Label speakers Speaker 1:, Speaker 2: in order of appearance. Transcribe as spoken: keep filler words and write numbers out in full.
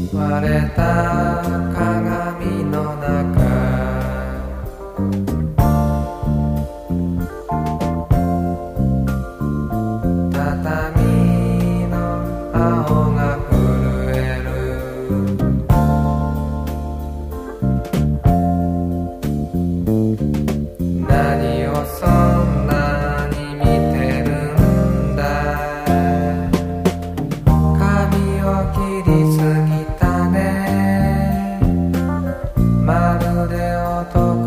Speaker 1: 割れた鏡の中、畳の青が震える。何をそんなに見てるんだい。髪を切りすぎたね。まるで男